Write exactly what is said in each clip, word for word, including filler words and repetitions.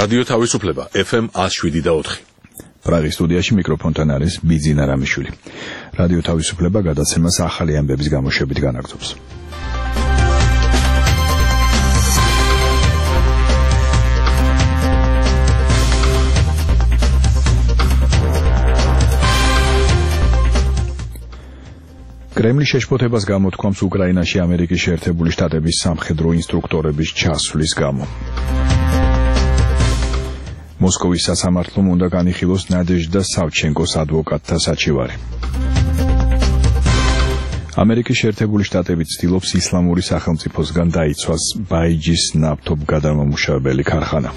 რადიო თავისუფლება ეფ ემ one oh seven და four. პრაღის სტუდიაში მიკროფონთან არის ბიძინა რამიშვილი. რადიო თავისუფლება გადაცემას ახალი ამბების გამოშვებით განაგრძობს. კრემლი შეშფოთებას გამოთქვამს უკრაინაში ამერიკის შეერთებული შტატების სამხედრო ინსტრუქტორების ჩასვლის გამო. მოსკოვის სასამართლომ უნდა განიხილოს ნადეჟდა სავჩენკოს ადვოკატთა საჩივარი. ამერიკის შეერთებული შტატები ცდილობს ისლამური სახელმწიფოსგან დაიცვას ბაიჯის ნავთობგადამამუშავებელი ქარხანა.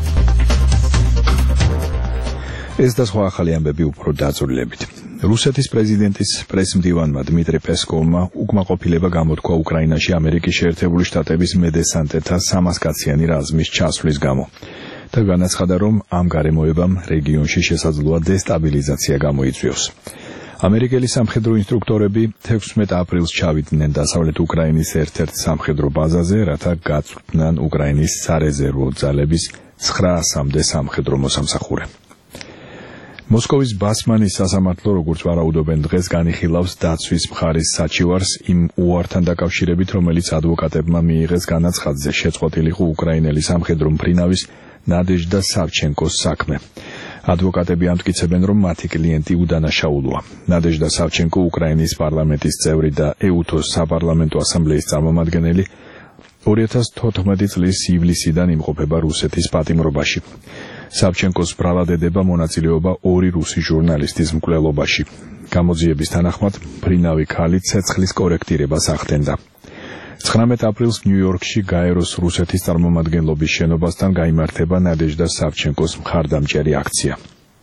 ეს და სხვა ახალი ამბები უფრო დაწვრილებით. რუსეთის პრეზიდენტის პრესმდივანმა დმიტრი პესკოვმა უკმაყოფილება გამოთქვა უკრაინაში ამერიკის შეერთებული შტატების მედესანტეთა სამასკაციანი რაზმის ჩასვლის გამო. და განაცხადა, რომ ამ გარემოებამ რეგიონში შესაძლოა დესტაბილიზაცია გამოიწვიოს. ამერიკელი სამხედრო ინსტრუქტორები თექვსმეტ აპრილს ჩავიდნენ დასავლეთ უკრაინის ერთ-ერთ სამხედრო ბაზაზე, რათა გაწვრთნან უკრაინის სარეზერვო ძალების ცხრაასამდე სამხედრო მოსამსახურე. მოსკოვის ბასმანის სასამართლო, როგორც ვარაუდობენ დღეს, განიხილავს დაცვის მხარის საჩივარს იმ უართან დაკავშირებით, რომელიც ადვოკატებმა მიიღეს განაცხადზე შეწყვეტილიყო უკრაინელი სამხედრო მფრინავის ნადეჟდა სავჩენკოს საქმე. ადვოკატები ამტკიცებენ, რომ მათი კლიენტი უდანაშაულოა. ნადეჟდა სავჩენკო უკრაინის პარლამენტის წევრი და ეუთოს საპარლამენტო ასამბლეის წარმომადგენელი ორი ათას თოთხმეტი წლის ივლისიდან იმყოფება რუსეთის პატიმრობაში. სავჩენკოს ბრალადედება მონაწილეობა ორი რუსი ჟურნალისტის მკვლელობაში. გამოძიების თანახმად, მფრინავი ქალი ცეცხლის კორექტირებას ახდენდა. ცხრამეტ აპრილს ნიუ-იორკში გაეროს რუსეთის წარმომადგენლობის შენობასთან გაიმართება ნადეჟდა სავჩენკოს მხარდამჭერი აქცია.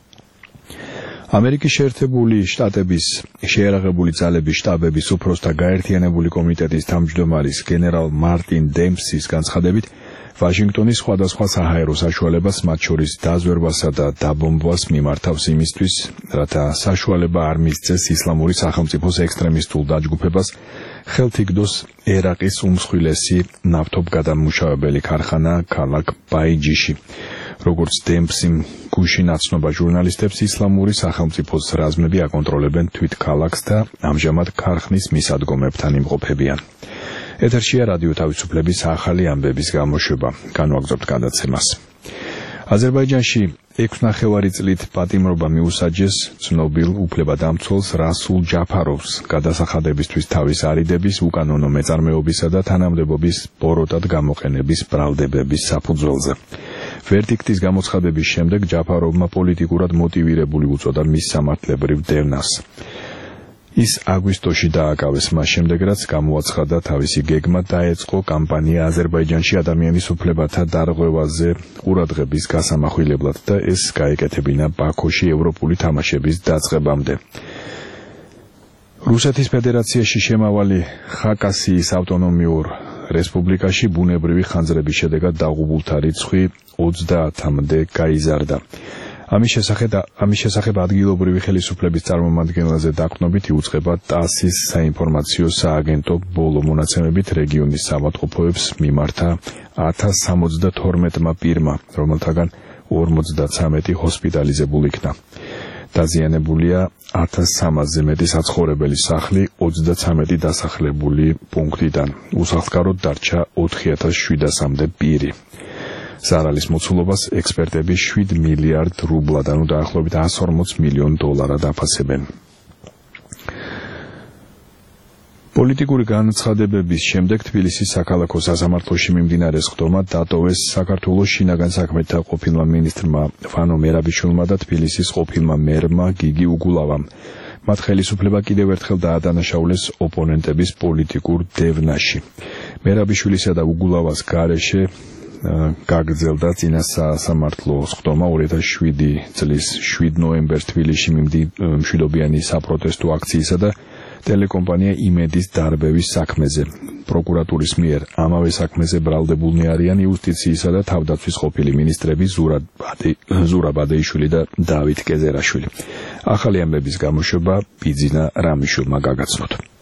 ამერიკის შეერთებული შტატების შეიარაღებული ძალების შტაბების უფროსთა გაერთიანებული კომიტეტის თავმჯდომარის გენერალ მარტინ დემპსის განცხადებით, ვაშინგტონი სხვადასხვა საჰაერო საშუალებას, მათ შორის დაზვერვასა და დაბომბვას მიმართავს იმისთვის, რათა საშუალება არ მისცეს ისლამური სახელმწიფოს ექსტრემისტულ დაჯგუფებას ხელთიგდოს ერაყის უმსხვილესი ნავთობგადამამუშავებელი ქარხანა ქალაქ ბაიჯიში. როგორც დემპსიმ გუშინ აცნობა ჟურნალისტებს, ისლამური სახელმწიფოს რაზმები აკონტროლებენ თვით ქალაქს და ამჟამად ქარხნის მისადგომებთან იმყოფებიან. ეთერშია რადიო თავისუფლების ახალი ამბების გამოშვება. განვაგრძობთ გადაცემას. აზერბაიჯანში ექვსნახევარი წლით პატიმრობა მიუსაჯეს ცნობილ უფლებადამცველს რასულ ჯაფაროვს გადასახადებისთვის თავის არიდების, უკანონო მეწარმეობისა და თანამდებობის პოროტად გამოყენების ბრალდებების საფუძველზე. ვერდიქტის გამოცხადების შემდეგ ჯაფაროვმა პოლიტიკურად მოტივირებული უწოდა მის სამართლებრივ დევნას. ის აგვისტოში დააკავეს მას შემდეგ, რაც გამოაცხადა თავისი გეგმა დაეწყო კამპანია აზერბაიჯანში ადამიანის უფლებათა დარღვევაზე ყურადღების გასამახვილებლად და ეს გაეკეთებინა ბაქოში ევროპული თამაშების დაწყებამდე. რუსეთის ფედერაციაში შემავალი ხაკასიის ავტონომიურ რესპუბლიკაში ბუნებრივი ხანძრების შედეგად დაღუპულთა რიცხვი ოცდაათამდე გაიზარდა. ამის შესახებ ამის შესახებ ადგილობრივი ხელისუფლების წარმომადგენლებზე დაყრდნობით იუწყება ტასის საინფორმაციო სააგენტო. ბოლო მონაცემებით რეგიონის ავადმყოფოებს მიმართა ათას სამოცდათორმეტმა პირმა, რომელთაგან ორმოცდაცამეტი ჰოსპიტალიზებულ იქნა. დაზიანებულია ათას სამასზე მეტი საცხოვრებელი სახლი ოცდაცამეტი დასახლებული პუნქტიდან. უსახლკაროდ დარჩა ოთხი ათას შვიდასამდე პირი. ზარალის მოცულობას ექსპერტები შვიდ მილიარდ რუბლად, ანუ დაახლოებით εκατს ორმოც მილიონ დოლარად აფასებენ. პოლიტიკური განცხადებების შემდეგ თბილისის საქალაქო სასამართლოში მიმდინარე სხდომა დატოვეს საქართველოს შინაგან საქმეთა ყოფილმა მინისტრმა ვანო მერაბიშვილმა და თბილისის ყოფილმა მერმა გიგი უგულავამ. მათ ხელისუფლება კიდევ ერთხელ დაადანაშაულეს ოპონენტების პოლიტიკურ დევნაში. მერაბიშვილისა და უგულავას გარეშე გაგრძელდა წინა სასამართლო სხდომა ორი ათას შვიდი წლის შვიდ ნოემბერს თბილისში მშვიდობიანი საპროტესტო აქციისა და ტელეკომპანია იმედის დარბევის საქმეზე. პროკურატურის მიერ ამავე საქმეზე ბრალდებულნი არიან იუსტიციისა და თავდაცვის ყოფილი მინისტრები ზურაბ ადეიშვილი და დავით კეზერაშვილი. ახალი ამბების გამოშვება ბიძინა რამიშვილმა გაგაცნოთ.